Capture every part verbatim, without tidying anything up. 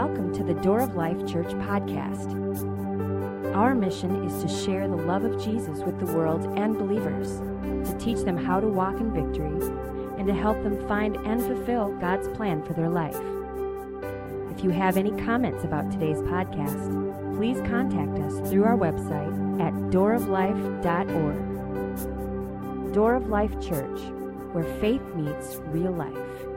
Welcome to the Door of Life Church podcast. Our mission is to share the love of Jesus with the world and believers, to teach them how to walk in victory, and to help them find and fulfill God's plan for their life. If you have any comments about today's podcast, please contact us through our website at door of life dot org. Door of Life Church, where faith meets real life.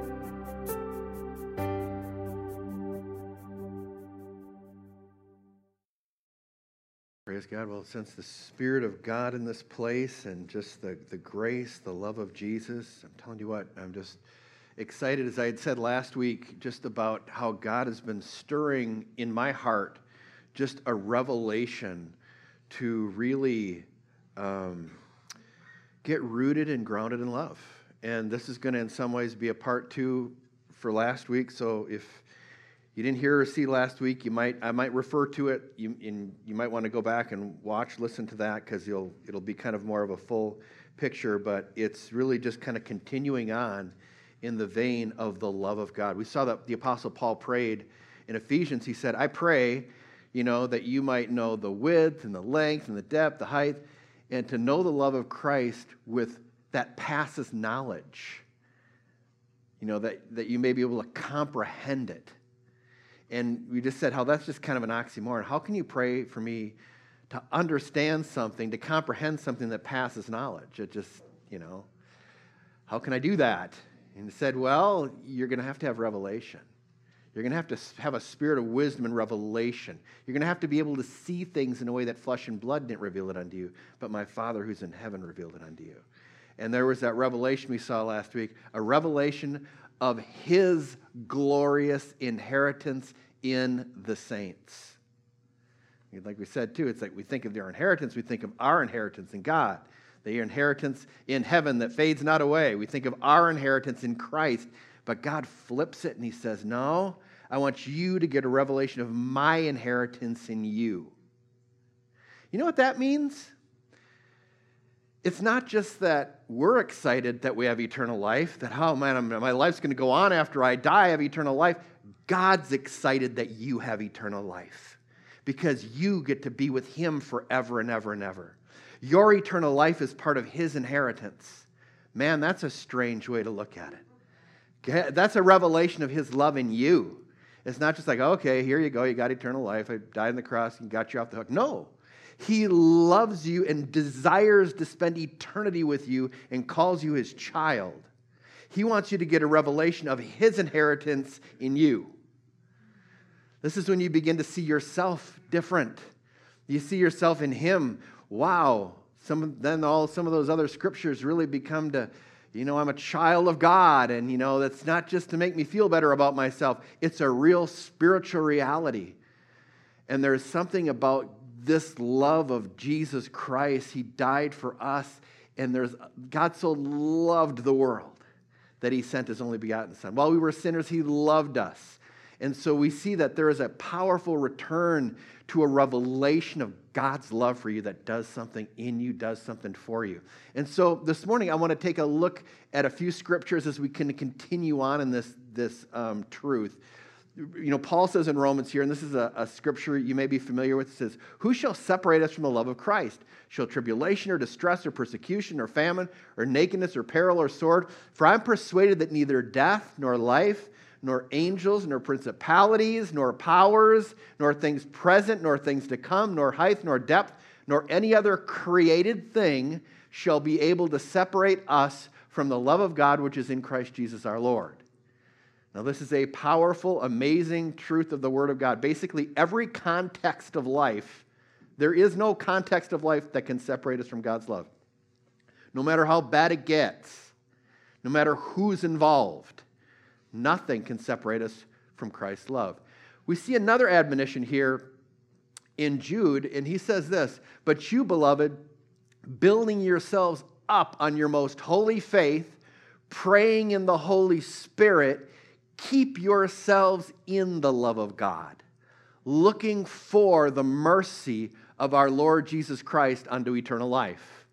Praise God. Well, since the Spirit of God in this place and just the, the grace, the love of Jesus, I'm telling you what, I'm just excited, as I had said last week, just about how God has been stirring in my heart just a revelation to really um, get rooted and grounded in love. And this is going to, in some ways, be a part two for last week. So if you didn't hear or see last week, you might I might refer to it. You in, you might want to go back and watch, listen to that, because you'll it'll be kind of more of a full picture. But it's really just kind of continuing on in the vein of the love of God. We saw that the Apostle Paul prayed in Ephesians. He said, "I pray, you know, that you might know the width and the length and the depth, the height, and to know the love of Christ with that passes knowledge. You know, that that you may be able to comprehend it." And we just said how that's just kind of an oxymoron. How can you pray for me to understand something, to comprehend something that passes knowledge? It just, you know, how can I do that? And he said, well, you're going to have to have revelation. You're going to have to have a spirit of wisdom and revelation. You're going to have to be able to see things in a way that flesh and blood didn't reveal it unto you, but my Father who's in heaven revealed it unto you. And there was that revelation we saw last week, a revelation of his glorious inheritance in the saints. Like we said too, it's like we think of their inheritance, we think of our inheritance in God, the inheritance in heaven that fades not away. We think of our inheritance in Christ, but God flips it and he says, no, I want you to get a revelation of my inheritance in you. You know what that means? It's not just that we're excited that we have eternal life, that, oh man, my life's going to go on after I die, I have eternal life. God's excited that you have eternal life because you get to be with him forever and ever and ever. Your eternal life is part of his inheritance. Man, that's a strange way to look at it. That's a revelation of his love in you. It's not just like, okay, here you go, you got eternal life, I died on the cross and got you off the hook. No. He loves you and desires to spend eternity with you and calls you his child. He wants you to get a revelation of his inheritance in you. This is when you begin to see yourself different. You see yourself in him. Wow. Some then all some of those other scriptures really become to, you know, I'm a child of God, and you know, that's not just to make me feel better about myself. It's a real spiritual reality. And there's something about this love of Jesus Christ. He died for us, and there's God so loved the world that he sent his only begotten Son. While we were sinners, he loved us. And so we see that there is a powerful return to a revelation of God's love for you that does something in you, does something for you. And so this morning, I want to take a look at a few scriptures as we can continue on in this, this um, truth. You know, Paul says in Romans here, and this is a, a scripture you may be familiar with, it says, who shall separate us from the love of Christ? Shall tribulation or distress or persecution or famine or nakedness or peril or sword? For I'm persuaded that neither death nor life, nor angels, nor principalities, nor powers, nor things present, nor things to come, nor height, nor depth, nor any other created thing shall be able to separate us from the love of God which is in Christ Jesus our Lord. Now, this is a powerful, amazing truth of the Word of God. Basically, every context of life, there is no context of life that can separate us from God's love. No matter how bad it gets, no matter who's involved, nothing can separate us from Christ's love. We see another admonition here in Jude, and he says this, but you, beloved, building yourselves up on your most holy faith, praying in the Holy Spirit, keep yourselves in the love of God, looking for the mercy of our Lord Jesus Christ unto eternal life.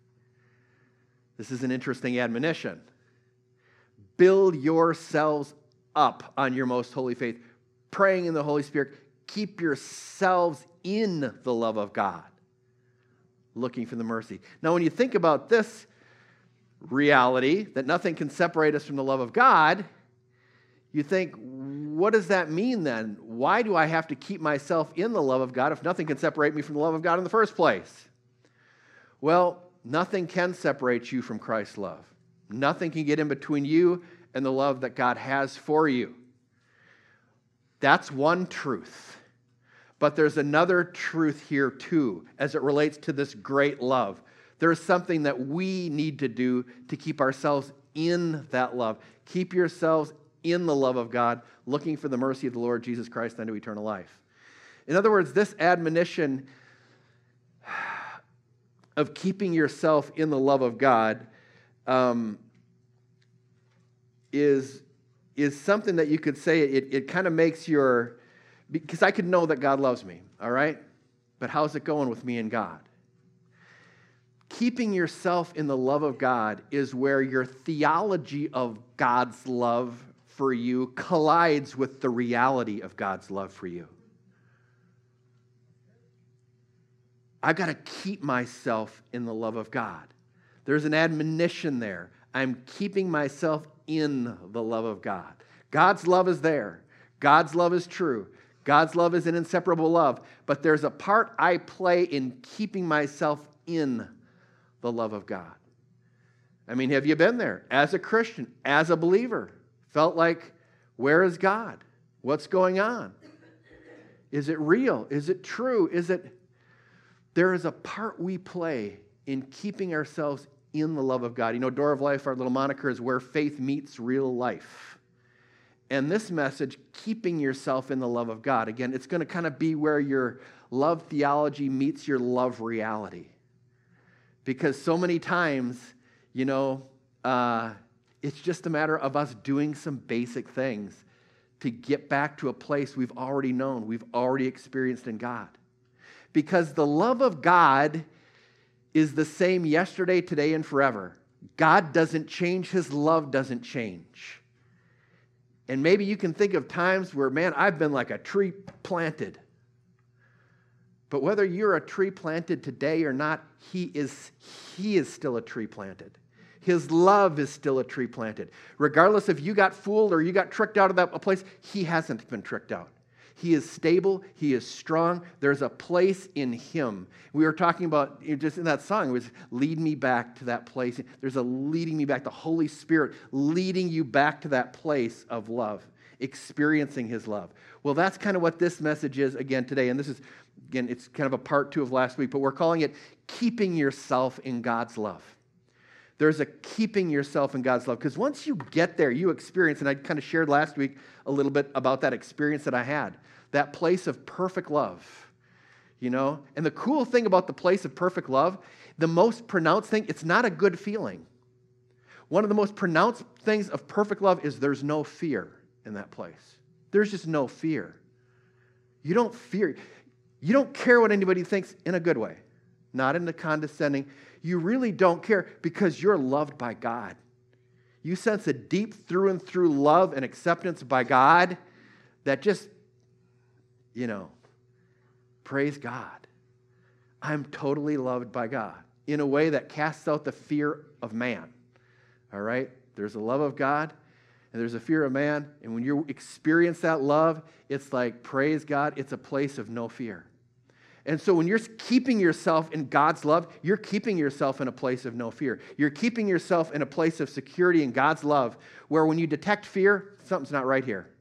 This is an interesting admonition. Build yourselves up on your most holy faith, praying in the Holy Spirit. Keep yourselves in the love of God, looking for the mercy. Now, when you think about this reality, that nothing can separate us from the love of God, you think, what does that mean then? Why do I have to keep myself in the love of God if nothing can separate me from the love of God in the first place? Well, nothing can separate you from Christ's love. Nothing can get in between you and the love that God has for you. That's one truth. But there's another truth here too, as it relates to this great love. There's something that we need to do to keep ourselves in that love. Keep yourselves in the love of God, looking for the mercy of the Lord Jesus Christ unto eternal life. In other words, this admonition of keeping yourself in the love of God um, is, is something that you could say it, it kind of makes your, because I could know that God loves me, all right? But how's it going with me and God? Keeping yourself in the love of God is where your theology of God's love for you collides with the reality of God's love for you. I've got to keep myself in the love of God. There's an admonition there. I'm keeping myself in the love of God. God's love is there. God's love is true. God's love is an inseparable love. But there's a part I play in keeping myself in the love of God. I mean, have you been there as a Christian, as a believer? Felt like, where is God? What's going on? Is it real? Is it true? Is it... There is a part we play in keeping ourselves in the love of God. You know, Door of Life, our little moniker, is where faith meets real life. And this message, keeping yourself in the love of God, again, it's going to kind of be where your love theology meets your love reality. Because so many times, you know, uh, it's just a matter of us doing some basic things to get back to a place we've already known, we've already experienced in God. Because the love of God is the same yesterday, today, and forever. God doesn't change. His love doesn't change. And maybe you can think of times where, man, I've been like a tree planted. But whether you're a tree planted today or not, he is, he is still a tree planted. His love is still a tree planted. Regardless if you got fooled or you got tricked out of that place, he hasn't been tricked out. He is stable. He is strong. There's a place in him. We were talking about, just in that song, it was lead me back to that place. There's a leading me back, the Holy Spirit leading you back to that place of love, experiencing his love. Well, that's kind of what this message is again today. And this is, again, it's kind of a part two of last week, but we're calling it keeping yourself in God's love. There's a keeping yourself in God's love. Because once you get there, you experience, and I kind of shared last week a little bit about that experience that I had, that place of perfect love, you know? And the cool thing about the place of perfect love, the most pronounced thing, it's not a good feeling. One of the most pronounced things of perfect love is there's no fear in that place. There's just no fear. You don't fear. You don't care what anybody thinks in a good way, not in the condescending. You really don't care because you're loved by God. You sense a deep through and through love and acceptance by God that just, you know, praise God. I'm totally loved by God in a way that casts out the fear of man. All right? There's a love of God and there's a fear of man. And when you experience that love, it's like, praise God, it's a place of no fear. And so when you're keeping yourself in God's love, you're keeping yourself in a place of no fear. You're keeping yourself in a place of security in God's love, where when you detect fear, something's not right here.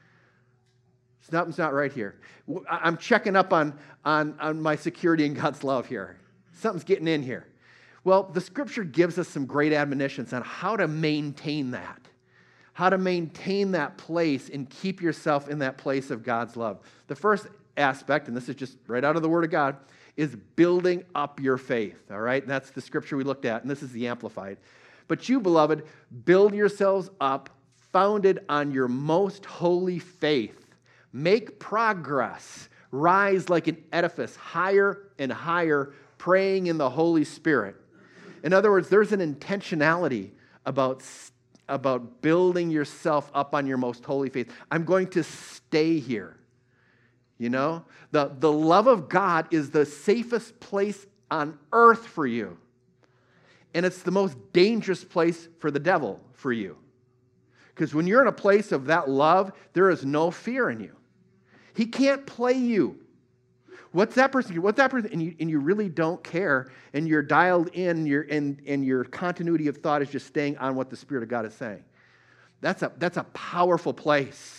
Something's not right here. I'm checking up on, on, on my security in God's love here. Something's getting in here. Well, the Scripture gives us some great admonitions on how to maintain that, how to maintain that place and keep yourself in that place of God's love. The first aspect, and this is just right out of the Word of God, is building up your faith, all right? And that's the scripture we looked at, and this is the Amplified. But you, beloved, build yourselves up, founded on your most holy faith. Make progress. Rise like an edifice, higher and higher, praying in the Holy Spirit. In other words, there's an intentionality about, about building yourself up on your most holy faith. I'm going to stay here. You know, the, the love of God is the safest place on earth for you. And it's the most dangerous place for the devil for you. Because when you're in a place of that love, there is no fear in you. He can't play you. What's that person? What's that person? And you, and you really don't care, and you're dialed in, your and, and your continuity of thought is just staying on what the Spirit of God is saying. That's a, that's a powerful place.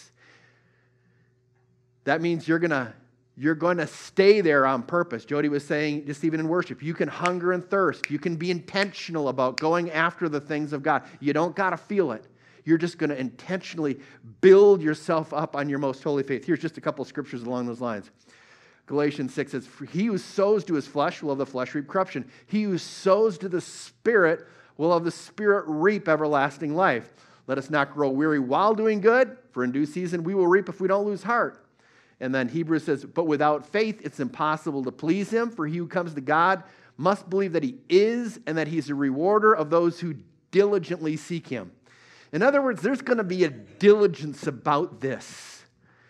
That means you're gonna you're going to stay there on purpose. Jody was saying, just even in worship, you can hunger and thirst. You can be intentional about going after the things of God. You don't got to feel it. You're just going to intentionally build yourself up on your most holy faith. Here's just a couple of scriptures along those lines. Galatians six says, he who sows to his flesh will of the flesh reap corruption. He who sows to the Spirit will of the Spirit reap everlasting life. Let us not grow weary while doing good, for in due season we will reap if we don't lose heart. And then Hebrews says, but without faith it's impossible to please him, for he who comes to God must believe that he is, and that he's a rewarder of those who diligently seek him. In other words, there's going to be a diligence about this.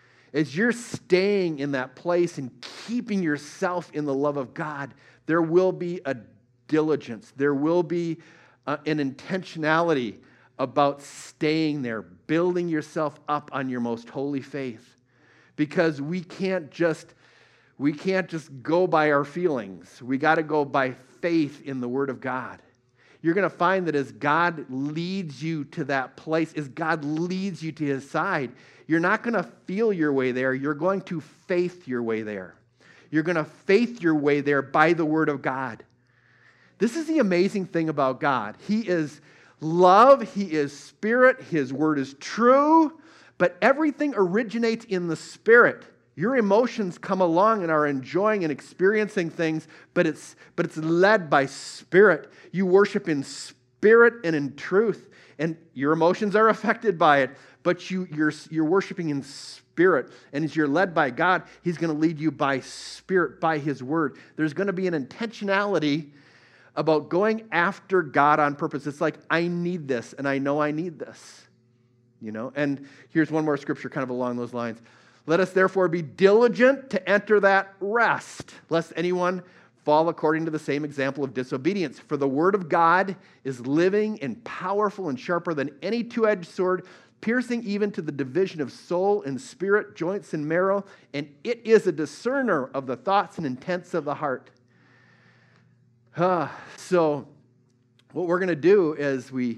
As you're staying in that place and keeping yourself in the love of God, there will be a diligence. There will be uh, an intentionality about staying there, building yourself up on your most holy faith. Because we can't just we can't just go by our feelings. We got to go by faith in the Word of God. You're going to find that as God leads you to that place, as God leads you to his side, you're not going to feel your way there. You're going to faith your way there. You're going to faith your way there by the Word of God. This is the amazing thing about God. He is love. He is Spirit. His Word is true. But everything originates in the Spirit. Your emotions come along and are enjoying and experiencing things, but it's but it's led by Spirit. You worship in spirit and in truth, and your emotions are affected by it, but you, you're, you're worshiping in spirit. And as you're led by God, he's going to lead you by Spirit, by his Word. There's going to be an intentionality about going after God on purpose. It's like, I need this, and I know I need this. You know, and here's one more scripture kind of along those lines. Let us therefore be diligent to enter that rest, lest anyone fall according to the same example of disobedience. For the Word of God is living and powerful and sharper than any two-edged sword, piercing even to the division of soul and spirit, joints and marrow, and it is a discerner of the thoughts and intents of the heart. Uh, so what we're going to do is we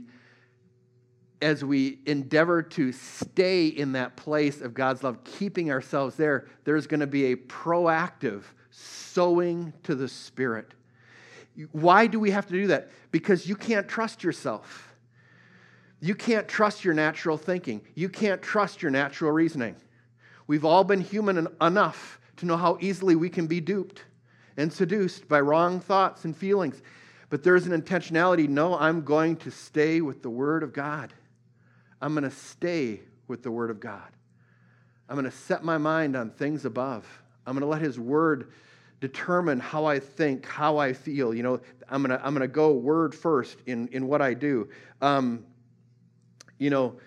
as we endeavor to stay in that place of God's love, keeping ourselves there, there's going to be a proactive sowing to the Spirit. Why do we have to do that? Because you can't trust yourself. You can't trust your natural thinking. You can't trust your natural reasoning. We've all been human enough to know how easily we can be duped and seduced by wrong thoughts and feelings. But there's an intentionality. No, I'm going to stay with the Word of God. I'm going to stay with the Word of God. I'm going to set my mind on things above. I'm going to let his Word determine how I think, how I feel. You know, I'm going to I'm going to go Word first in, in what I do. Um, you know,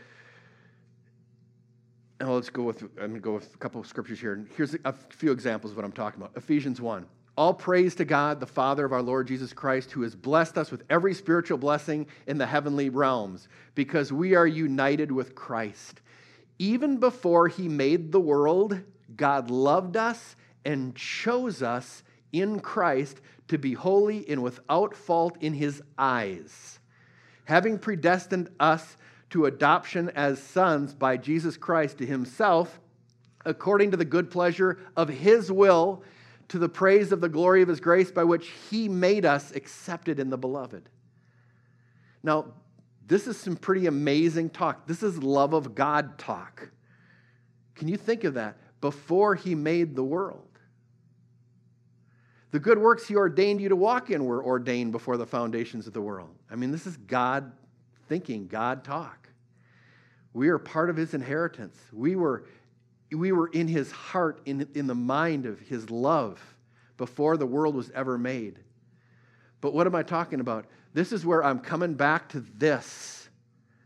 oh, let's go with, I'm going to go with a couple of scriptures here. Here's a few examples of what I'm talking about. Ephesians one. All praise to God, the Father of our Lord Jesus Christ, who has blessed us with every spiritual blessing in the heavenly realms, because we are united with Christ. Even before he made the world, God loved us and chose us in Christ to be holy and without fault in his eyes, having predestined us to adoption as sons by Jesus Christ to himself, according to the good pleasure of his will, to the praise of the glory of his grace, by which he made us accepted in the beloved. Now, this is some pretty amazing talk. This is love of God talk. Can you think of that? Before he made the world. The good works he ordained you to walk in were ordained before the foundations of the world. I mean, this is God thinking, God talk. We are part of his inheritance. We were We were in his heart, in, in the mind of his love before the world was ever made. But what am I talking about? This is where I'm coming back to this.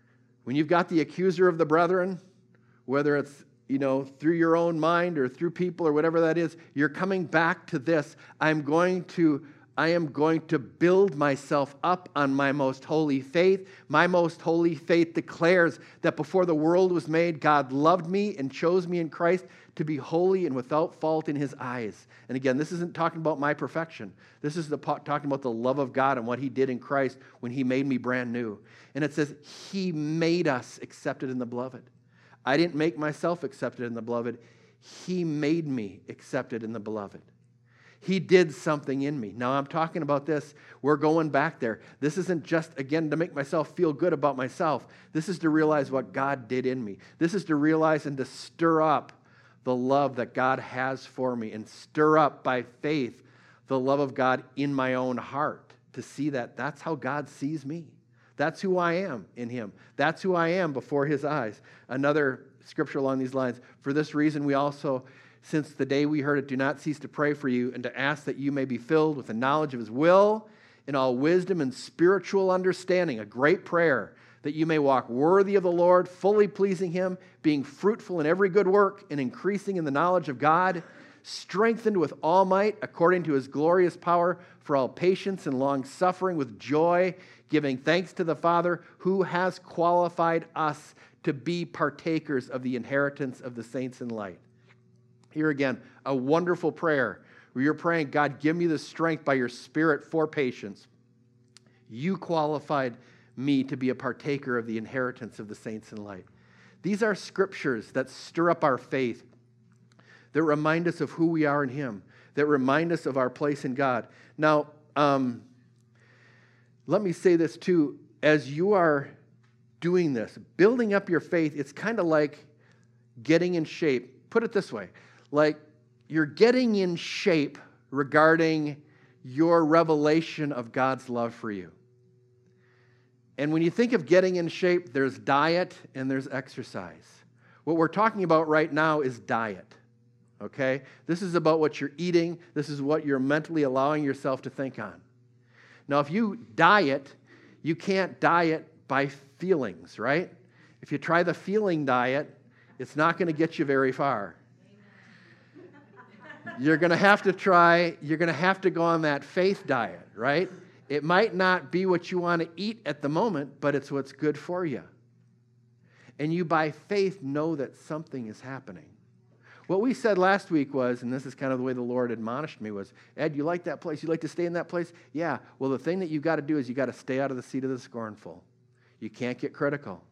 When you've got the accuser of the brethren, whether it's, you know, through your own mind or through people or whatever that is, you're coming back to this. I'm going to, I am going to build myself up on my most holy faith. My most holy faith declares that before the world was made, God loved me and chose me in Christ to be holy and without fault in his eyes. And again, this isn't talking about my perfection. This is the, talking about the love of God and what he did in Christ when he made me brand new. And it says, he made us accepted in the beloved. I didn't make myself accepted in the beloved. He made me accepted in the beloved. He did something in me. Now I'm talking about this. We're going back there. This isn't just, again, to make myself feel good about myself. This is to realize what God did in me. This is to realize and to stir up the love that God has for me and stir up by faith the love of God in my own heart to see that that's how God sees me. That's who I am in him. That's who I am before his eyes. Another scripture along these lines, for this reason we also, since the day we heard it, do not cease to pray for you and to ask that you may be filled with the knowledge of his will in all wisdom and spiritual understanding, a great prayer, that you may walk worthy of the Lord, fully pleasing him, being fruitful in every good work and increasing in the knowledge of God, strengthened with all might according to his glorious power for all patience and long suffering with joy, giving thanks to the Father who has qualified us to be partakers of the inheritance of the saints in light. Here again, a wonderful prayer where you're praying, God, give me the strength by your Spirit for patience. You qualified me to be a partaker of the inheritance of the saints in light. These are scriptures that stir up our faith, that remind us of who we are in him, that remind us of our place in God. Now, um, let me say this too. As you are doing this, building up your faith, it's kind of like getting in shape. Put it this way, like you're getting in shape regarding your revelation of God's love for you. And when you think of getting in shape, there's diet and there's exercise. What we're talking about right now is diet, okay? This is about what you're eating. This is what you're mentally allowing yourself to think on. Now, if you diet, you can't diet by feelings, right? If you try the feeling diet, it's not going to get you very far. You're going to have to try, you're going to have to go on that faith diet, right? It might not be what you want to eat at the moment, but it's what's good for you. And you, by faith, know that something is happening. What we said last week was, and this is kind of the way the Lord admonished me, was, Ed, you like that place? You like to stay in that place? Yeah. Well, the thing that you've got to do is you've got to stay out of the seat of the scornful. You can't get critical.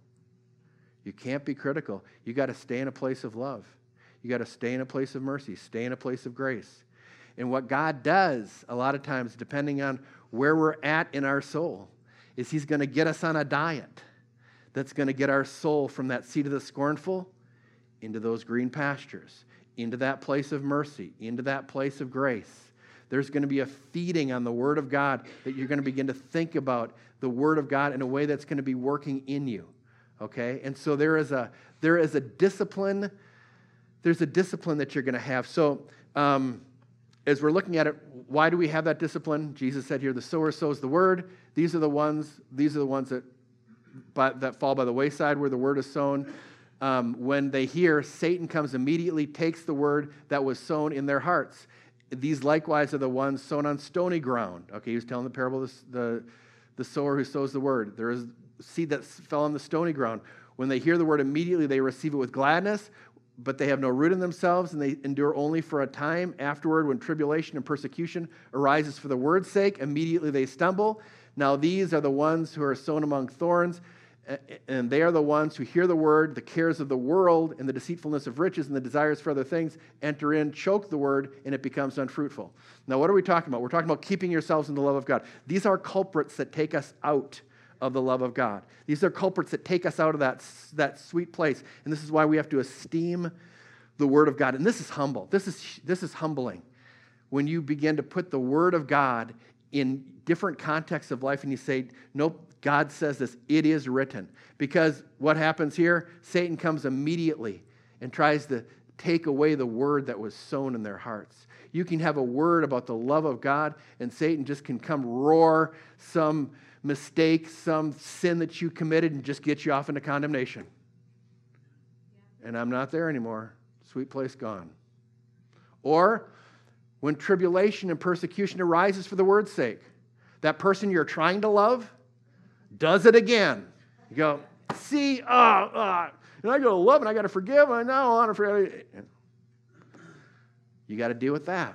You can't be critical. You got to stay in a place of love. You got to stay in a place of mercy. Stay in a place of grace. And what God does, a lot of times, depending on where we're at in our soul, is he's going to get us on a diet that's going to get our soul from that seat of the scornful into those green pastures, into that place of mercy, into that place of grace. There's going to be a feeding on the Word of God that you're going to begin to think about the Word of God in a way that's going to be working in you, okay? And so there is a there is a discipline, there's a discipline that you're going to have. So um, as we're looking at it, why do we have that discipline? Jesus said here, the sower sows the Word. These are the ones, these are the ones that, by, that fall by the wayside where the Word is sown. Um, when they hear, Satan comes immediately, takes the word that was sown in their hearts. These likewise are the ones sown on stony ground. Okay, he was telling the parable of the, the, the sower who sows the word. There is seed that fell on the stony ground. When they hear the word, immediately they receive it with gladness, but they have no root in themselves, and they endure only for a time. Afterward, when tribulation and persecution arises for the word's sake, immediately they stumble. Now these are the ones who are sown among thorns, and they are the ones who hear the word, the cares of the world and the deceitfulness of riches and the desires for other things enter in, choke the word, and it becomes unfruitful. Now, what are we talking about? We're talking about keeping yourselves in the love of God. These are culprits that take us out of the love of God. These are culprits that take us out of that, that sweet place. And this is why we have to esteem the word of God. And this is humble. This is, this is humbling. When you begin to put the word of God in different contexts of life and you say, nope, God says this, it is written. Because what happens here? Satan comes immediately and tries to take away the word that was sown in their hearts. You can have a word about the love of God, and Satan just can come roar some mistake, some sin that you committed, and just get you off into condemnation. And I'm not there anymore. Sweet place gone. Or when tribulation and persecution arises for the word's sake, that person you're trying to love does it again. You go, see, uh, uh, and I got to love and I got to forgive, and I don't want to forgive. You got to deal with that.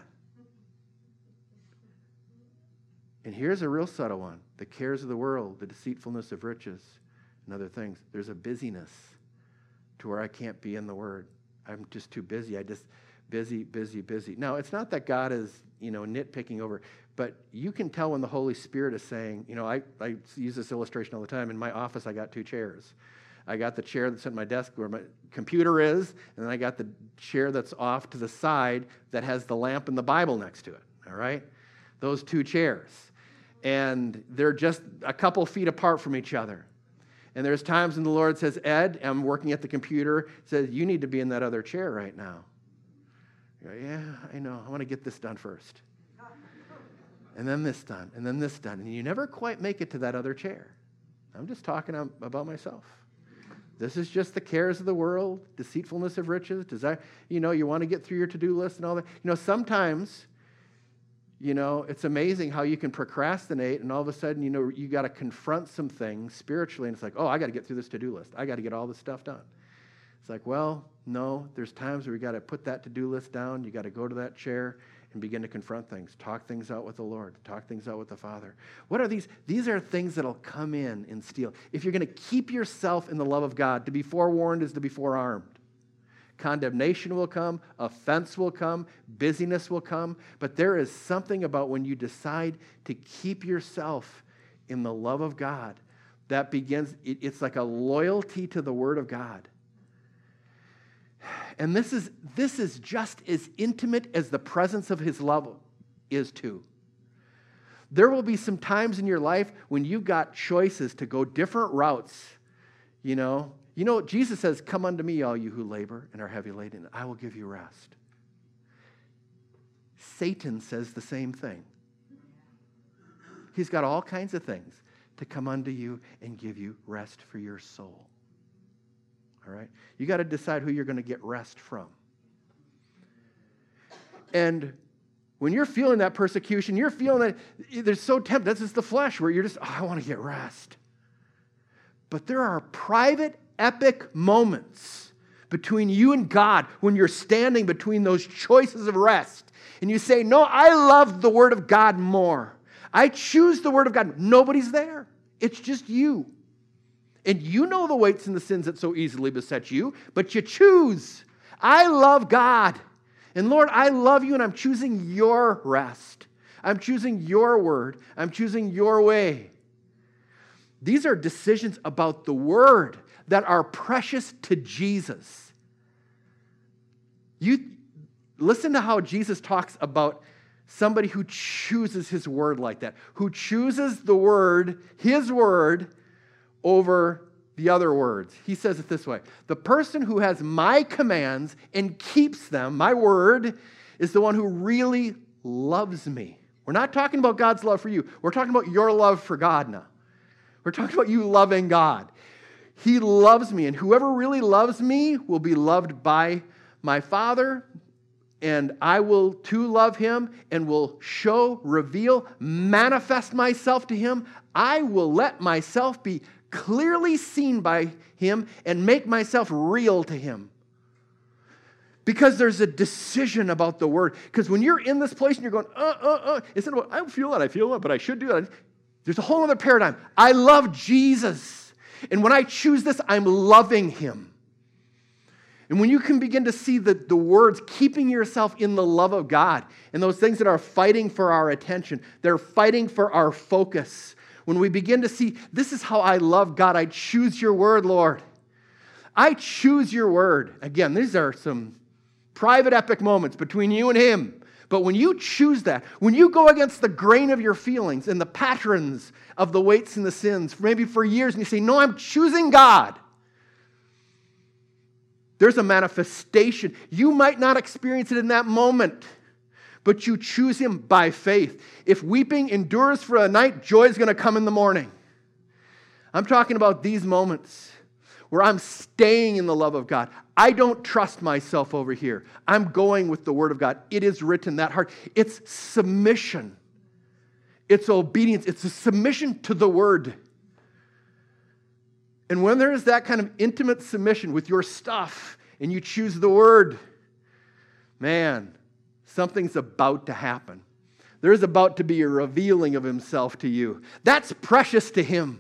And here's a real subtle one. The cares of the world, the deceitfulness of riches, and other things. There's a busyness to where I can't be in the Word. I'm just too busy. I just, busy, busy, busy. Now, it's not that God is, you know, nitpicking over, but you can tell when the Holy Spirit is saying, you know, I, I use this illustration all the time. In my office, I got two chairs. I got the chair that's at my desk where my computer is, and then I got the chair that's off to the side that has the lamp and the Bible next to it, all right? Those two chairs. And they're just a couple feet apart from each other. And there's times when the Lord says, Ed, I'm working at the computer, says, you need to be in that other chair right now. You go, yeah, I know. I want to get this done first. And then this done, and then this done. And you never quite make it to that other chair. I'm just talking about myself. This is just the cares of the world, deceitfulness of riches, desire. You know, you want to get through your to-do list and all that. You know, sometimes, you know, it's amazing how you can procrastinate, and all of a sudden, you know, you got to confront some things spiritually, and it's like, oh, I got to get through this to-do list. I got to get all this stuff done. It's like, well, no, there's times where you got to put that to-do list down. You got to go to that chair and begin to confront things, talk things out with the Lord, talk things out with the Father. What are these? These are things that'll come in and steal. If you're going to keep yourself in the love of God, to be forewarned is to be forearmed. Condemnation will come, offense will come, busyness will come, but there is something about when you decide to keep yourself in the love of God that begins, it, it's like a loyalty to the Word of God. And this is, this is just as intimate as the presence of His love is too. There will be some times in your life when you've got choices to go different routes, you know. You know, Jesus says, come unto me, all you who labor and are heavy laden, and I will give you rest. Satan says the same thing. He's got all kinds of things to come unto you and give you rest for your soul. All right? You got to decide who you're going to get rest from. And when you're feeling that persecution, you're feeling that there's so tempted. That's just the flesh where you're just, oh, I want to get rest. But there are private, epic moments between you and God when you're standing between those choices of rest. And you say, no, I love the Word of God more. I choose the Word of God. Nobody's there. It's just you. And you know the weights and the sins that so easily beset you, but you choose. I love God. And Lord, I love you, and I'm choosing your rest. I'm choosing your word. I'm choosing your way. These are decisions about the Word that are precious to Jesus. You listen to how Jesus talks about somebody who chooses His Word like that, who chooses the Word, His Word, over the other words. He says it this way: the person who has my commands and keeps them, my word, is the one who really loves me. We're not talking about God's love for you. We're talking about your love for God now. We're talking about you loving God. He loves me, and whoever really loves me will be loved by my Father, and I will too love him and will show, reveal, manifest myself to him. I will let myself be clearly seen by him and make myself real to him. Because there's a decision about the Word. Because when you're in this place and you're going, uh, uh, uh, instead of, I don't feel that, I feel that, but I should do that. There's a whole other paradigm. I love Jesus. And when I choose this, I'm loving him. And when you can begin to see the, the words, keeping yourself in the love of God, and those things that are fighting for our attention, they're fighting for our focus. When we begin to see, this is how I love God. I choose your word, Lord. I choose your word. Again, these are some private epic moments between you and him. But when you choose that, when you go against the grain of your feelings and the patterns of the weights and the sins, maybe for years, and you say, no, I'm choosing God. There's a manifestation. You might not experience it in that moment, but you choose him by faith. If weeping endures for a night, joy is going to come in the morning. I'm talking about these moments where I'm staying in the love of God. I don't trust myself over here. I'm going with the Word of God. It is written, that heart. It's submission. It's obedience. It's a submission to the Word. And when there is that kind of intimate submission with your stuff and you choose the Word, man, something's about to happen. There's about to be a revealing of himself to you. That's precious to him.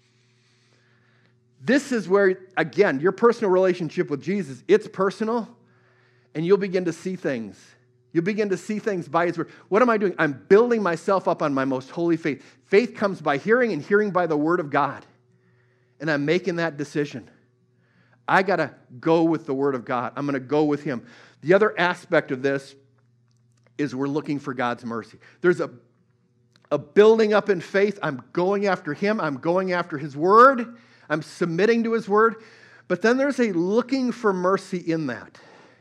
This is where, again, your personal relationship with Jesus, it's personal, and you'll begin to see things. You'll begin to see things by his word. What am I doing? I'm building myself up on my most holy faith. Faith comes by hearing, and hearing by the word of God. And I'm making that decision. I got to go with the Word of God. I'm going to go with Him. The other aspect of this is we're looking for God's mercy. There's a, a building up in faith. I'm going after Him. I'm going after His Word. I'm submitting to His Word. But then there's a looking for mercy in that.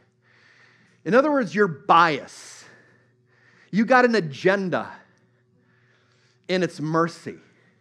In other words, your bias. You got an agenda, and it's mercy.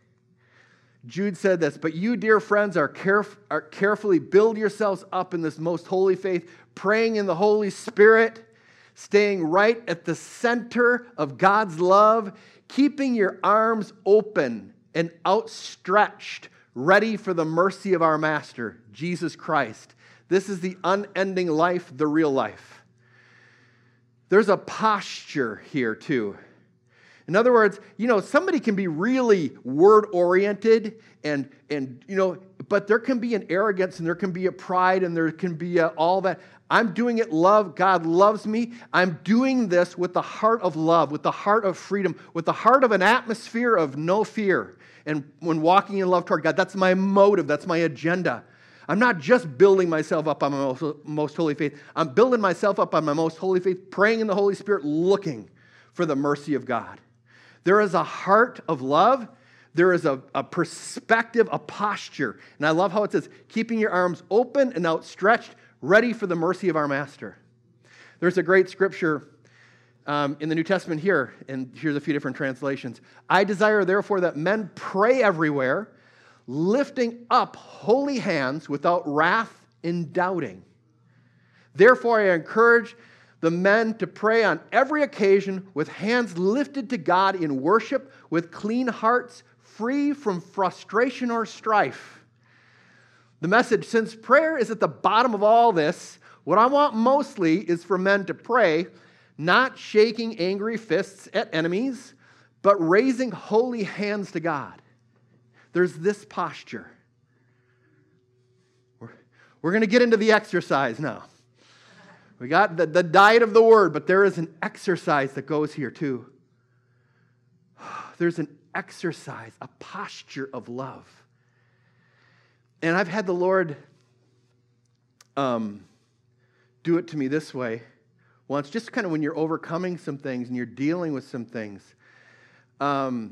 Jude said this, but you, dear friends, are, caref- are carefully build yourselves up in this most holy faith, praying in the Holy Spirit, staying right at the center of God's love, keeping your arms open and outstretched, ready for the mercy of our Master, Jesus Christ. This is the unending life, the real life. There's a posture here, too. In other words, you know, somebody can be really word-oriented and, and you know, but there can be an arrogance and there can be a pride and there can be a, all that. I'm doing it love. God loves me. I'm doing this with the heart of love, with the heart of freedom, with the heart of an atmosphere of no fear. And when walking in love toward God, that's my motive. That's my agenda. I'm not just building myself up on my most, most holy faith. I'm building myself up on my most holy faith, praying in the Holy Spirit, looking for the mercy of God. There is a heart of love. There is a, a perspective, a posture. And I love how it says, keeping your arms open and outstretched, ready for the mercy of our Master. There's a great scripture um, in the New Testament here, and here's a few different translations. I desire, therefore, that men pray everywhere, lifting up holy hands without wrath and doubting. Therefore, I encourage the men to pray on every occasion with hands lifted to God in worship, with clean hearts, free from frustration or strife. The message, since prayer is at the bottom of all this, what I want mostly is for men to pray, not shaking angry fists at enemies, but raising holy hands to God. There's this posture. We're, we're going to get into the exercise now. We got the, the diet of the word, but there is an exercise that goes here too. There's an exercise, a posture of love. And I've had the Lord um, do it to me this way once, just kind of when you're overcoming some things and you're dealing with some things, um,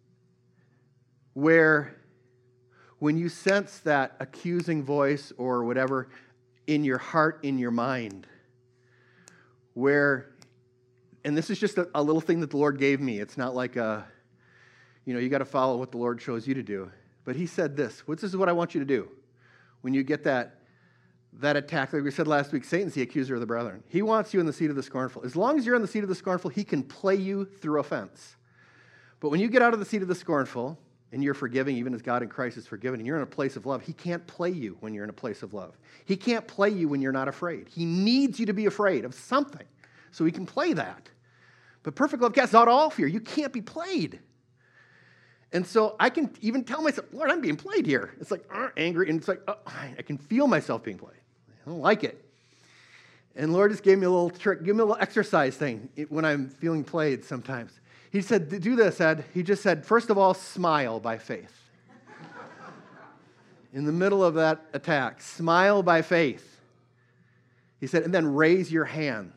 where when you sense that accusing voice or whatever in your heart, in your mind, where, and this is just a, a little thing that the Lord gave me. It's not like a, you know, you got to follow what the Lord shows you to do. But He said this, this is what I want you to do. When you get that, that attack, like we said last week, Satan's the accuser of the brethren. He wants you in the seat of the scornful. As long as you're in the seat of the scornful, he can play you through offense. But when you get out of the seat of the scornful, and you're forgiving, even as God in Christ is forgiven, and you're in a place of love, He can't play you when you're in a place of love. He can't play you when you're not afraid. He needs you to be afraid of something so He can play that. But perfect love casts out all fear. You can't be played. And so I can even tell myself, Lord, I'm being played here. It's like uh, angry, and it's like, oh, I can feel myself being played. I don't like it. And Lord just gave me a little trick, give me a little exercise thing when I'm feeling played sometimes. He said, do this, Ed. He just said, first of all, smile by faith. In the middle of that attack, smile by faith. He said, and then raise your hands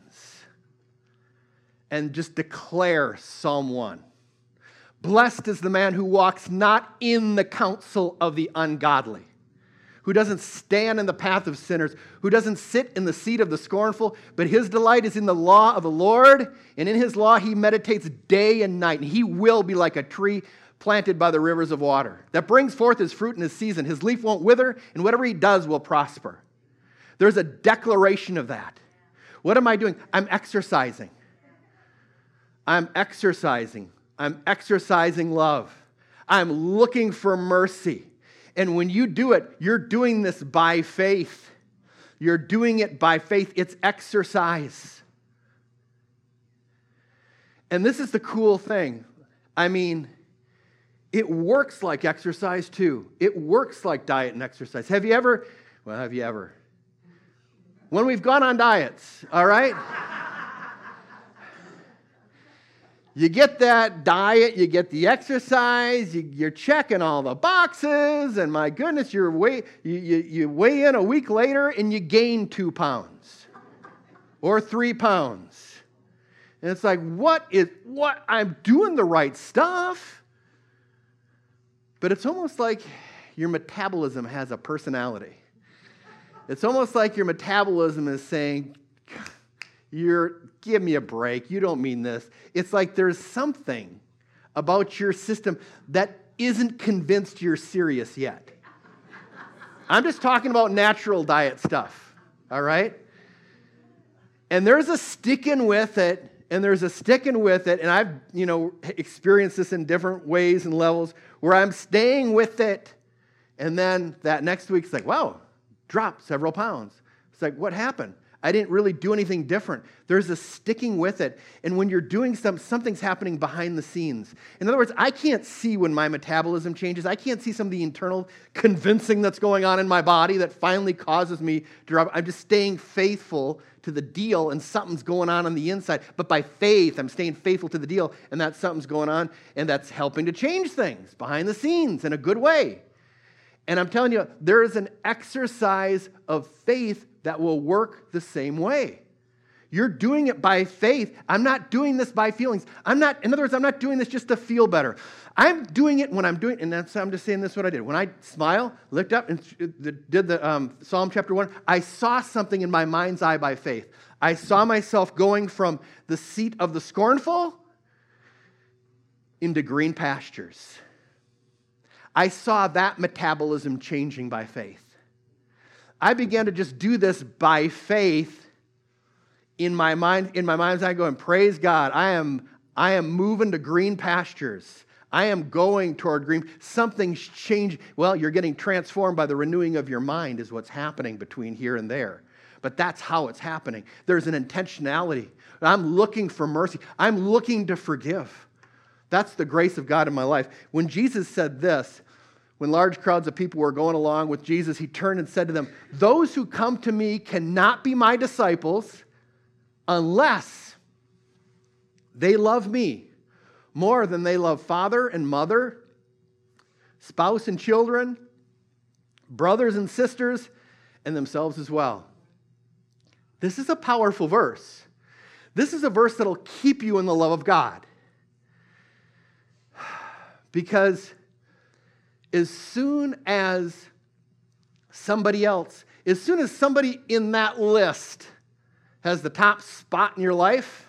and just declare Psalm one. Blessed is the man who walks not in the counsel of the ungodly. who doesn't stand in the path of sinners, who doesn't sit in the seat of the scornful, but his delight is in the law of the Lord, and in his law he meditates day and night, and he will be like a tree planted by the rivers of water that brings forth his fruit in his season. His leaf won't wither, and whatever he does will prosper. There's a declaration of that. What am I doing? I'm exercising. I'm exercising. I'm exercising love. I'm looking for mercy. And when you do it, you're doing this by faith. You're doing it by faith. It's exercise. And this is the cool thing. I mean, it works like exercise too. It works like diet and exercise. Have you ever, well, have you ever? When we've gone on diets, all right? You get that diet, you get the exercise, you, you're checking all the boxes, and my goodness, you're weigh, you, you, you weigh in a week later and you gain two pounds or three pounds. And it's like, what is, what? I'm doing the right stuff. But it's almost like your metabolism has a personality. It's almost like your metabolism is saying, you're, give me a break. You don't mean this. It's like there's something about your system that isn't convinced you're serious yet. I'm just talking about natural diet stuff, all right? And there's a sticking with it, and there's a sticking with it, and I've, you know, experienced this in different ways and levels where I'm staying with it, and then that next week's like, wow, dropped several pounds. It's like, what happened? I didn't really do anything different. There's a sticking with it. And when you're doing some, something's happening behind the scenes. In other words, I can't see when my metabolism changes. I can't see some of the internal convincing that's going on in my body that finally causes me to drop. I'm just staying faithful to the deal, and something's going on on the inside. But by faith, I'm staying faithful to the deal, and that something's going on, and that's helping to change things behind the scenes in a good way. And I'm telling you, there is an exercise of faith that will work the same way. You're doing it by faith. I'm not doing this by feelings. I'm not, in other words, I'm not doing this just to feel better. I'm doing it when I'm doing, and that's, I'm just saying this is what I did. When I smile, looked up, and did the um, Psalm chapter one, I saw something in my mind's eye by faith. I saw myself going from the seat of the scornful into green pastures. I saw that metabolism changing by faith. I began to just do this by faith in my mind, in my mind's eye, going, praise God, I am, I am moving to green pastures. I am going toward green. Something's changing. Well, you're getting transformed by the renewing of your mind is what's happening between here and there. But that's how it's happening. There's an intentionality. I'm looking for mercy. I'm looking to forgive. That's the grace of God in my life. When Jesus said this, when large crowds of people were going along with Jesus, he turned and said to them, those who come to me cannot be my disciples unless they love me more than they love father and mother, spouse and children, brothers and sisters, and themselves as well. This is a powerful verse. This is a verse that'll keep you in the love of God. Because as soon as somebody else, as soon as somebody in that list has the top spot in your life,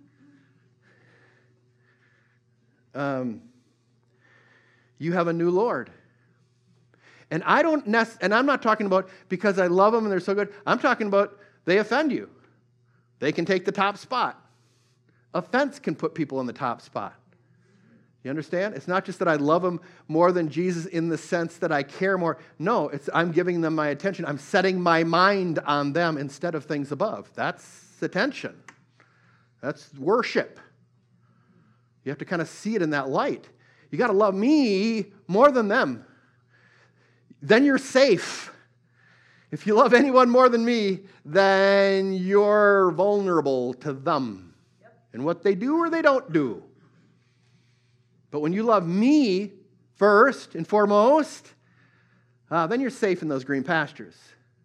um, you have a new Lord. And I don't nec- and I'm not talking about because I love them and they're so good. I'm talking about they offend you. They can take the top spot. Offense can put people in the top spot. You understand? It's not just that I love them more than Jesus in the sense that I care more. No, it's I'm giving them my attention. I'm setting my mind on them instead of things above. That's attention. That's worship. You have to kind of see it in that light. You got to love me more than them. Then you're safe. If you love anyone more than me, then you're vulnerable to them and what they do or they don't do. But when you love me first and foremost, uh, then you're safe in those green pastures.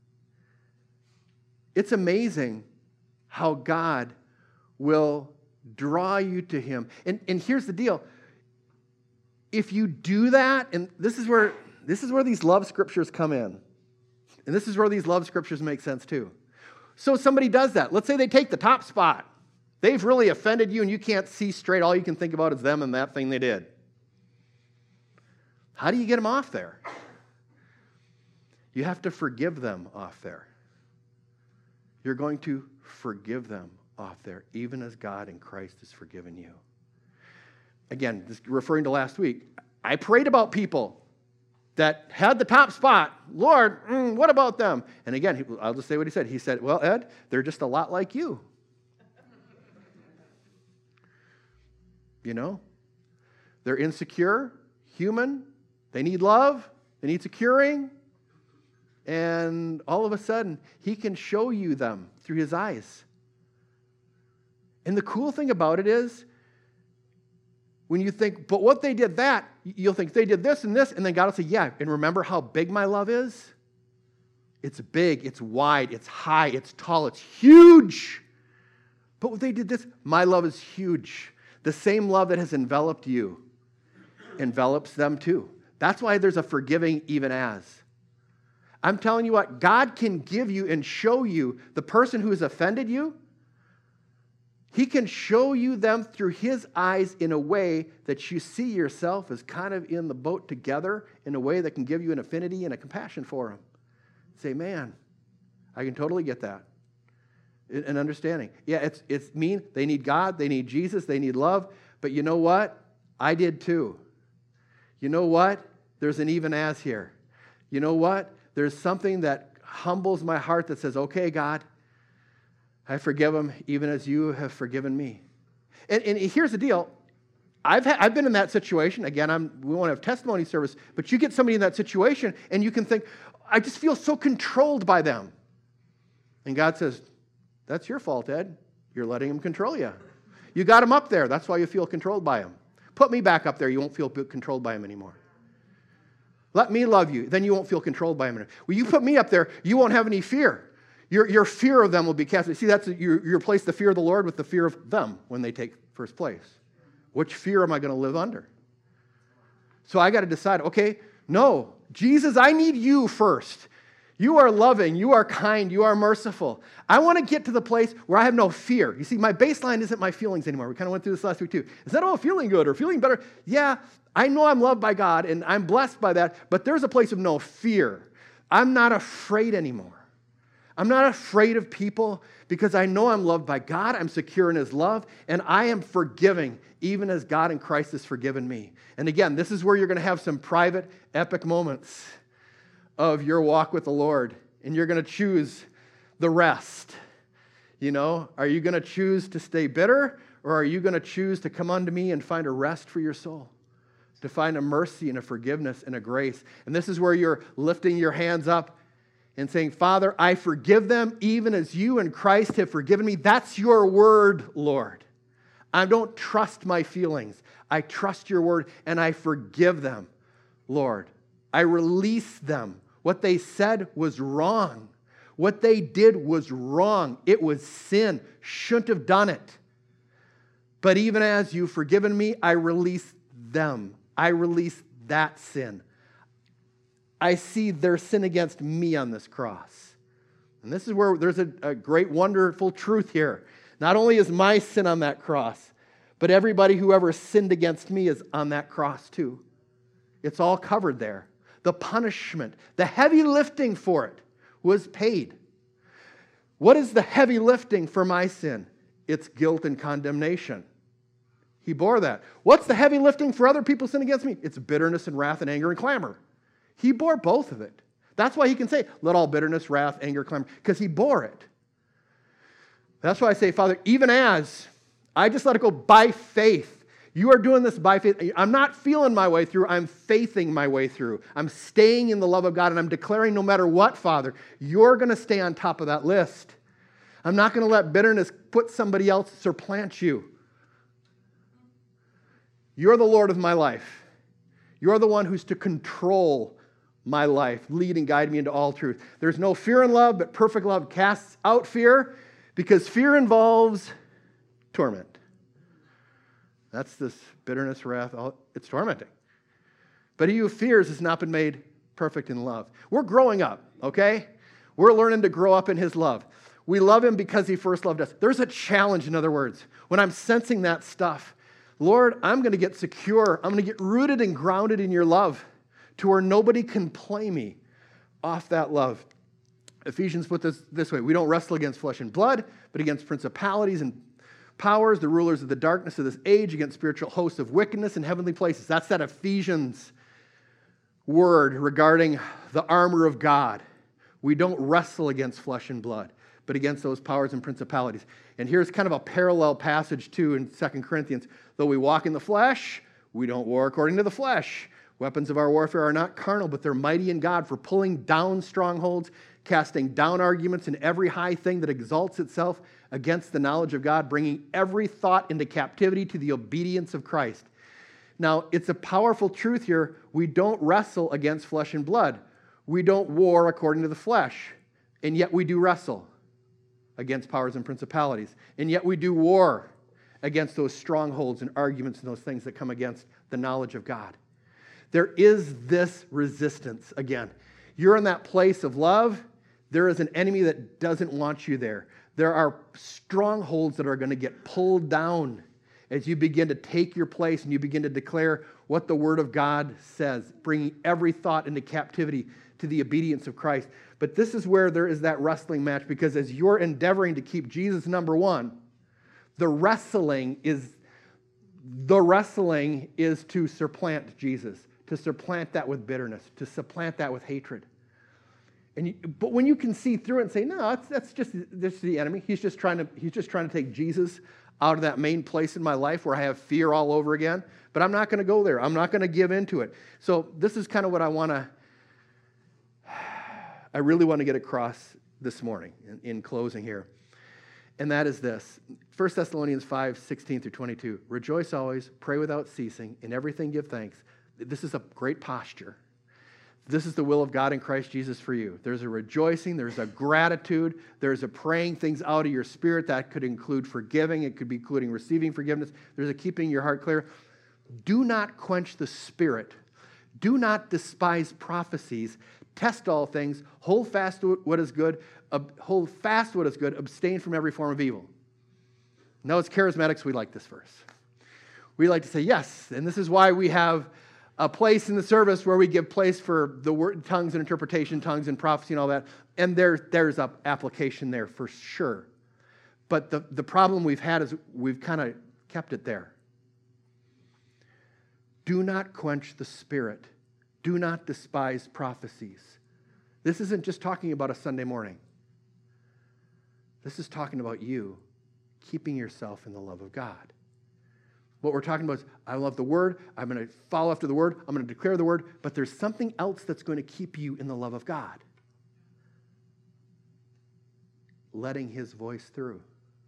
It's amazing how God will draw you to him. And, and here's the deal. If you do that, and this is where this is where these love scriptures come in. And this is where these love scriptures make sense too. So somebody does that. Let's say they take the top spot. They've really offended you and you can't see straight. All you can think about is them and that thing they did. How do you get them off there? You have to forgive them off there. You're going to forgive them off there, even as God in Christ has forgiven you. Again, this, referring to last week, I prayed about people that had the top spot. Lord, mm, what about them? And again, he, I'll just say what he said. He said, well, Ed, they're just a lot like you. You know? They're insecure, human, they need love, they need securing, and all of a sudden, he can show you them through his eyes. And the cool thing about it is, when you think, but what they did that, you'll think they did this and this, and then God will say, yeah, and remember how big my love is? It's big, it's wide, it's high, it's tall, it's huge. But what they did this, my love is huge. The same love that has enveloped you envelops them too. That's why there's a forgiving even as. I'm telling you what, God can give you and show you the person who has offended you. He can show you them through his eyes in a way that you see yourself as kind of in the boat together in a way that can give you an affinity and a compassion for them. Say, man, I can totally get that. An understanding. Yeah, it's it's mean. They need God. They need Jesus. They need love. But you know what? I did too. You know what? There's an even as here. You know what? There's something that humbles my heart that says, okay, God, I forgive them even as you have forgiven me. And, and here's the deal. I've ha- I've been in that situation. Again, I'm, we won't have testimony service, but you get somebody in that situation and you can think, I just feel so controlled by them. And God says, that's your fault, Ed. You're letting them control you. You got them up there. That's why you feel controlled by them. Put me back up there. You won't feel controlled by them anymore. Let me love you. Then you won't feel controlled by them anymore. When you put me up there, you won't have any fear. Your, your fear of them will be cast. See, that's you, you replace the fear of the Lord with the fear of them when they take first place. Which fear am I going to live under? So I got to decide, okay, no, Jesus, I need you first. You are loving, you are kind, you are merciful. I want to get to the place where I have no fear. You see, my baseline isn't my feelings anymore. We kind of went through this last week too. Is that all feeling good or feeling better? Yeah, I know I'm loved by God and I'm blessed by that, but there's a place of no fear. I'm not afraid anymore. I'm not afraid of people because I know I'm loved by God, I'm secure in his love, and I am forgiving even as God in Christ has forgiven me. And again, this is where you're going to have some private, epic moments of your walk with the Lord, and you're going to choose the rest. You know, are you going to choose to stay bitter, or are you going to choose to come unto me and find a rest for your soul? To find a mercy and a forgiveness and a grace. And this is where you're lifting your hands up and saying, Father, I forgive them even as you and Christ have forgiven me. That's your word, Lord. I don't trust my feelings. I trust your word, and I forgive them, Lord. I release them. What they said was wrong. What they did was wrong. It was sin. Shouldn't have done it. But even as you've forgiven me, I release them. I release that sin. I see their sin against me on this cross. And this is where there's a, a great, wonderful truth here. Not only is my sin on that cross, but everybody who ever sinned against me is on that cross too. It's all covered there. The punishment, the heavy lifting for it was paid. What is the heavy lifting for my sin? It's guilt and condemnation. He bore that. What's the heavy lifting for other people's sin against me? It's bitterness and wrath and anger and clamor. He bore both of it. That's why he can say, let all bitterness, wrath, anger, clamor, because he bore it. That's why I say, Father, even as I just let it go by faith, you are doing this by faith. I'm not feeling my way through. I'm faithing my way through. I'm staying in the love of God, and I'm declaring no matter what, Father, you're going to stay on top of that list. I'm not going to let bitterness put somebody else supplant you. You're the Lord of my life. You're the one who's to control my life, lead and guide me into all truth. There's no fear in love, but perfect love casts out fear, because fear involves torment. That's this bitterness, wrath, all, it's tormenting. But he who fears has not been made perfect in love. We're growing up. okay? We're learning to grow up in his love. We love him because he first loved us. There's a challenge, in other words. When I'm sensing that stuff, Lord, I'm going to get secure. I'm going to get rooted and grounded in your love to where nobody can play me off that love. Ephesians put this this way. We don't wrestle against flesh and blood, but against principalities and powers, the rulers of the darkness of this age, against spiritual hosts of wickedness in heavenly places. That's that Ephesians word regarding the armor of God. We don't wrestle against flesh and blood, but against those powers and principalities. And here's kind of a parallel passage too in Second Corinthians. Though we walk in the flesh, we don't war according to the flesh. Weapons of our warfare are not carnal, but they're mighty in God for pulling down strongholds, casting down arguments and every high thing that exalts itself against the knowledge of God, bringing every thought into captivity to the obedience of Christ. Now, it's a powerful truth here. We don't wrestle against flesh and blood. We don't war according to the flesh, and yet we do wrestle against powers and principalities. And yet we do war against those strongholds and arguments and those things that come against the knowledge of God. There is this resistance. Again, you're in that place of love. There is an enemy that doesn't want you there. There are strongholds that are going to get pulled down as you begin to take your place and you begin to declare what the Word of God says, bringing every thought into captivity to the obedience of Christ. But this is where there is that wrestling match, because as you're endeavoring to keep Jesus number one, the wrestling is the wrestling is to supplant Jesus, to supplant that with bitterness, to supplant that with hatred. And you, but when you can see through it and say, no, that's, that's just this is the enemy. He's just trying to he's just trying to take Jesus out of that main place in my life where I have fear all over again. But I'm not going to go there. I'm not going to give into it. So this is kind of what I want to, I really want to get across this morning in, in closing here. And that is this. First Thessalonians five, sixteen through twenty-two. Rejoice always, pray without ceasing, in everything give thanks. This is a great posture. This is the will of God in Christ Jesus for you. There's a rejoicing, there's a gratitude, there's a praying things out of your spirit. That could include forgiving, it could be including receiving forgiveness. There's a keeping your heart clear. Do not quench the spirit. Do not despise prophecies. Test all things. Hold fast to what is good. Ab- hold fast what is good. Abstain from every form of evil. Now, as charismatics, we like this verse. We like to say, yes, and this is why we have a place in the service where we give place for the word, tongues and interpretation, tongues and prophecy and all that. And there, there's an application there for sure. But the, the problem we've had is we've kind of kept it there. Do not quench the spirit. Do not despise prophecies. This isn't just talking about a Sunday morning. This is talking about you keeping yourself in the love of God. What we're talking about is, I love the Word, I'm going to follow after the Word, I'm going to declare the Word, but there's something else that's going to keep you in the love of God. Letting His voice through.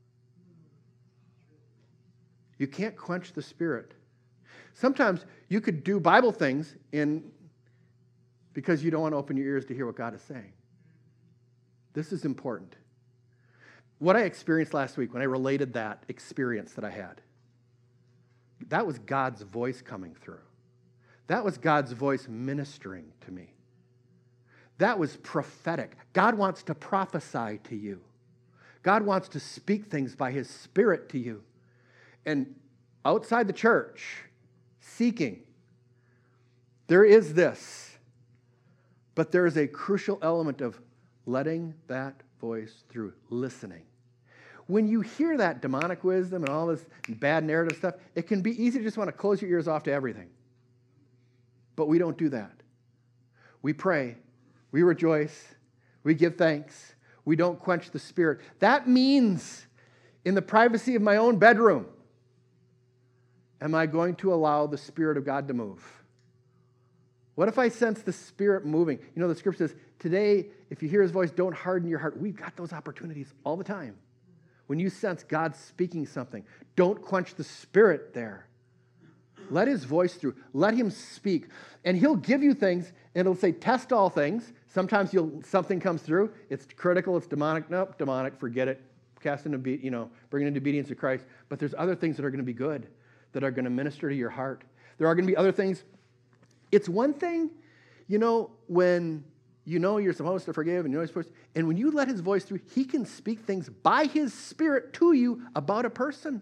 You can't quench the Spirit. Sometimes you could do Bible things in because you don't want to open your ears to hear what God is saying. This is important. What I experienced last week when I related that experience that I had, that was God's voice coming through. That was God's voice ministering to me. That was prophetic. God wants to prophesy to you. God wants to speak things by His Spirit to you. And outside the church, seeking, there is this, but there is a crucial element of letting that voice through, listening. When you hear that demonic wisdom and all this bad narrative stuff, it can be easy to just want to close your ears off to everything. But we don't do that. We pray. We rejoice. We give thanks. We don't quench the Spirit. That means in the privacy of my own bedroom, am I going to allow the Spirit of God to move? What if I sense the Spirit moving? You know, the Scripture says, today, if you hear His voice, don't harden your heart. We've got those opportunities all the time. When you sense God speaking something, don't quench the Spirit there. Let His voice through. Let Him speak. And He'll give you things, and it'll say, test all things. Sometimes you'll something comes through. It's critical. It's demonic. Nope, demonic. Forget it. Cast into, you know, bring it into obedience to Christ. But there's other things that are going to be good, that are going to minister to your heart. There are going to be other things. It's one thing, you know, when You know you're supposed to forgive, and you know you're supposed to, and when you let his voice through, he can speak things by his Spirit to you about a person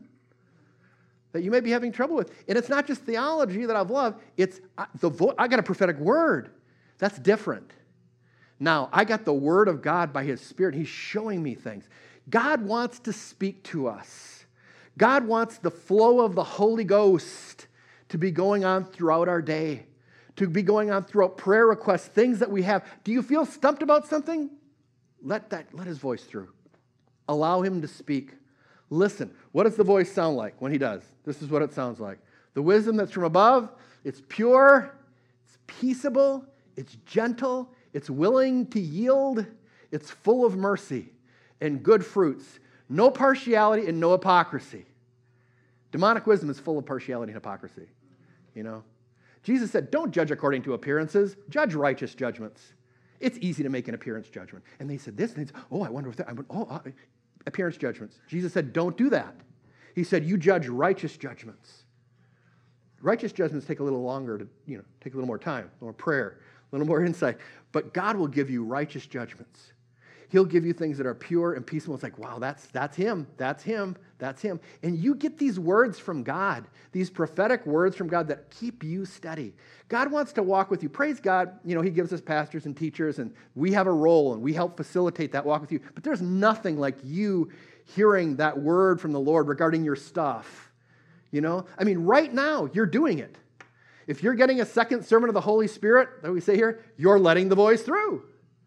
that you may be having trouble with. And it's not just theology that I've loved, it's uh, the vo- I got a prophetic word. That's different. Now, I got the word of God by his Spirit. He's showing me things. God wants to speak to us. God wants the flow of the Holy Ghost to be going on throughout our day, to be going on throughout prayer requests, things that we have. Do you feel stumped about something? Let that, let his voice through. Allow him to speak. Listen, what does the voice sound like when he does? This is what it sounds like. The wisdom that's from above, it's pure, it's peaceable, it's gentle, it's willing to yield, it's full of mercy and good fruits. No partiality and no hypocrisy. Demonic wisdom is full of partiality and hypocrisy. You know? Jesus said, don't judge according to appearances, judge righteous judgments. It's easy to make an appearance judgment. And they said this, and they said, oh, I wonder if that, I went, oh, uh, appearance judgments. Jesus said, don't do that. He said, you judge righteous judgments. Righteous judgments take a little longer to, you know, take a little more time, a little more prayer, a little more insight. But God will give you righteous judgments. He'll give you things that are pure and peaceful. It's like, wow, that's that's him, that's him, that's him. And you get these words from God, these prophetic words from God that keep you steady. God wants to walk with you. Praise God, you know, he gives us pastors and teachers, and we have a role, and we help facilitate that walk with you. But there's nothing like you hearing that word from the Lord regarding your stuff. You know? I mean, right now, you're doing it. If you're getting a second sermon of the Holy Spirit, that we say here, you're letting the voice through.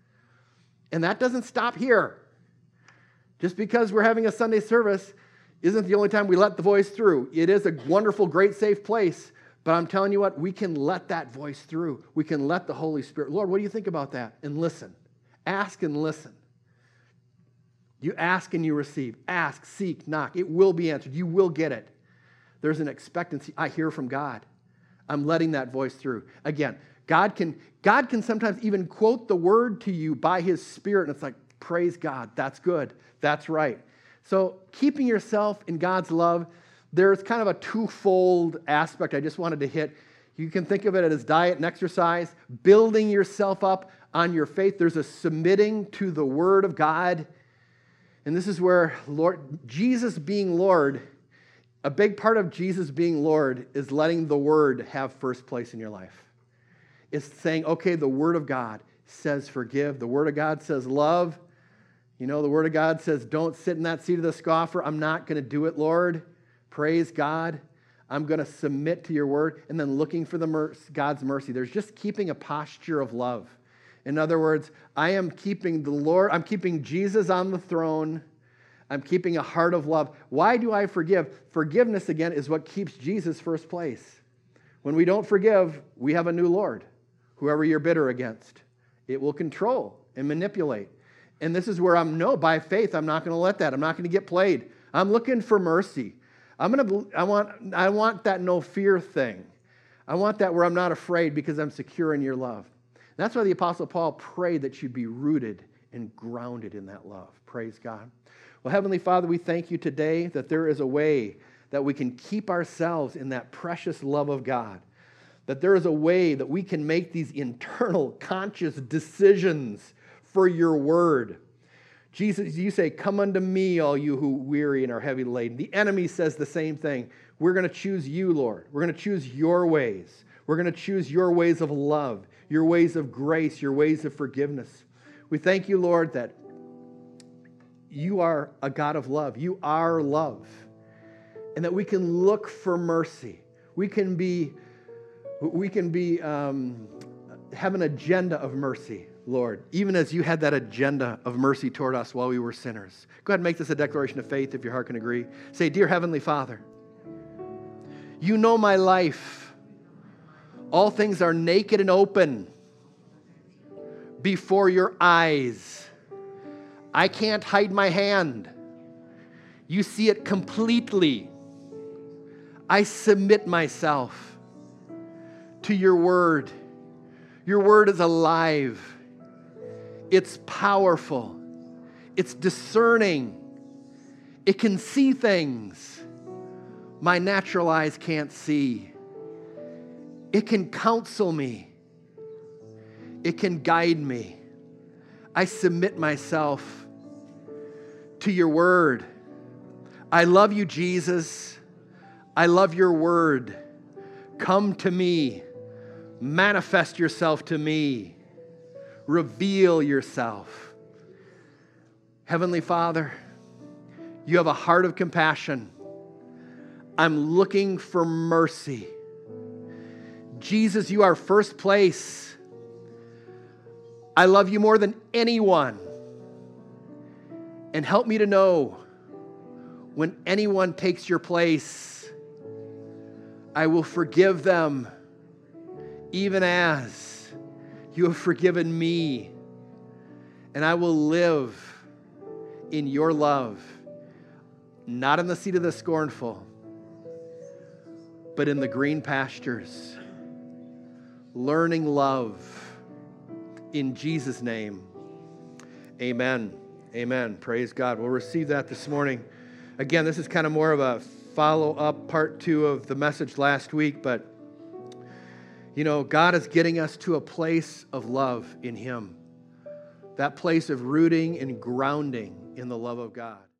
And that doesn't stop here. Just because we're having a Sunday service isn't the only time we let the voice through. It is a wonderful, great, safe place. But I'm telling you what, we can let that voice through. We can let the Holy Spirit, Lord, what do you think about that? And listen. Ask and listen. You ask and you receive. Ask, seek, knock. It will be answered. You will get it. There's an expectancy. I hear from God. I'm letting that voice through. Again, God can, God can sometimes even quote the word to you by his Spirit, and it's like, praise God, that's good, that's right. So keeping yourself in God's love, there's kind of a twofold aspect I just wanted to hit. You can think of it as diet and exercise, building yourself up on your faith. There's a submitting to the word of God. And this is where Lord Jesus being Lord, a big part of Jesus being Lord is letting the word have first place in your life. It's saying, okay, the word of God says forgive. The word of God says love. You know, the word of God says don't sit in that seat of the scoffer. I'm not going to do it, Lord. Praise God. I'm going to submit to your word. And then looking for the mercy, God's mercy. There's just keeping a posture of love. In other words, I am keeping the Lord, I'm keeping Jesus on the throne. I'm keeping a heart of love. Why do I forgive? Forgiveness, again, is what keeps Jesus first place. When we don't forgive, we have a new Lord. Whoever you're bitter against, it will control and manipulate. And this is where I'm, no, by faith, I'm not going to let that. I'm not going to get played. I'm looking for mercy. I'm going to, I want, I want that no fear thing. I want that where I'm not afraid because I'm secure in your love. And that's why the Apostle Paul prayed that you'd be rooted and grounded in that love. Praise God. Well, Heavenly Father, we thank you today that there is a way that we can keep ourselves in that precious love of God. That there is a way that we can make these internal, conscious decisions for your word. Jesus, you say, come unto me, all you who weary and are heavy laden. The enemy says the same thing. We're going to choose you, Lord. We're going to choose your ways. We're going to choose your ways of love, your ways of grace, your ways of forgiveness. We thank you, Lord, that you are a God of love. You are love. And that we can look for mercy. We can be We can be um, have an agenda of mercy, Lord, even as you had that agenda of mercy toward us while we were sinners. Go ahead and make this a declaration of faith if your heart can agree. Say, dear Heavenly Father, you know my life. All things are naked and open before your eyes. I can't hide my hand. You see it completely. I submit myself to your word. Your word is alive. It's powerful. It's discerning. It can see things my natural eyes can't see. It can counsel me. It can guide me. I submit myself to your word. I love you, Jesus. I love your word. Come to me. Manifest yourself to me. Reveal yourself. Heavenly Father, you have a heart of compassion. I'm looking for mercy. Jesus, you are first place. I love you more than anyone. And help me to know when anyone takes your place, I will forgive them, even as you have forgiven me. And I will live in your love, not in the seat of the scornful, but in the green pastures, learning love. In Jesus' name, amen. Amen. Praise God. We'll receive that this morning. Again, this is kind of more of a follow-up part two of the message last week, but you know, God is getting us to a place of love in Him. That place of rooting and grounding in the love of God.